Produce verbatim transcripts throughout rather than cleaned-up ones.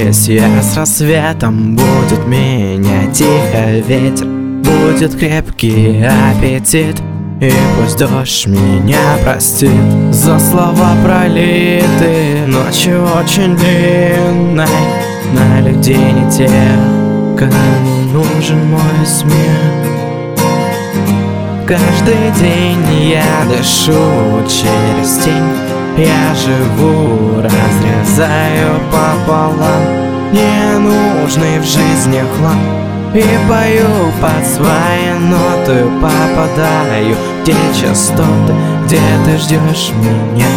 здесь я с рассветом. Будет меня тихо ветер, будет крепкий аппетит, и пусть дождь меня простит за слова пролиты ночью очень длинной на людей не тех, кому нужен мой смех. Каждый день я дышу через тень, я живу, разрезаю пополам ненужный в жизни хлам и пою под свои ноты, попадаю в те частоты, где ты ждешь меня.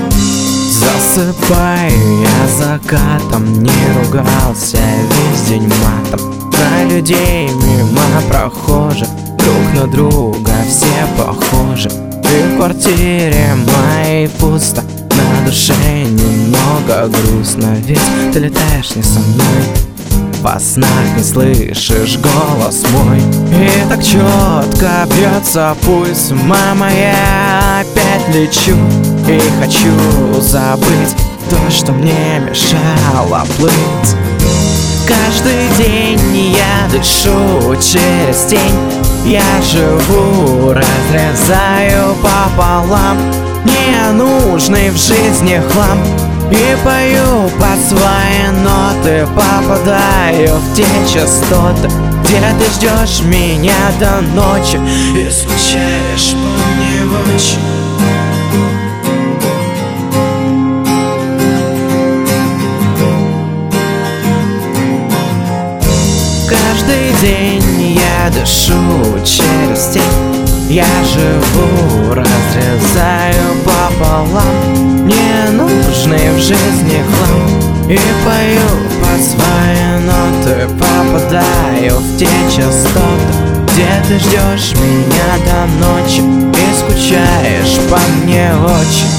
Засыпаю я закатом, не ругался весь день матом, на людей мимо прохожих, друг на друга все похожи. И в квартире моей пусто, на душе немного грустно, ведь ты летаешь не со мной, во снах не слышишь голос мой. И так четко бьется пульс, мама, я опять лечу и хочу забыть то, что мне мешало плыть. Каждый день я дышу через тень, я живу, разрезаю пополам ненужный в жизни хлам и пою под свои ноты, попадаю в те частоты, где ты ждешь меня до ночи и скучаешь по мне очень. Каждый день я дышу через тень, я живу, разрезаю пополам ненужный в жизни хлам и пою под свои ноты, попадаю в те частоты, где ты ждешь меня до ночи и скучаешь по мне очень.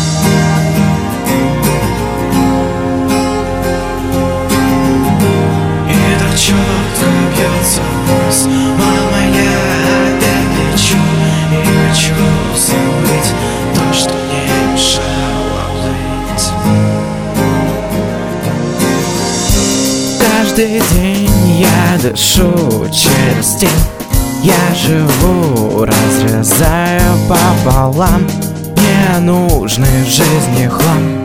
Мама, я опять лечу и хочу забыть то, что мне мешало плыть. Каждый день я дышу через тень, я живу, разрезаю пополам ненужный в жизни хлам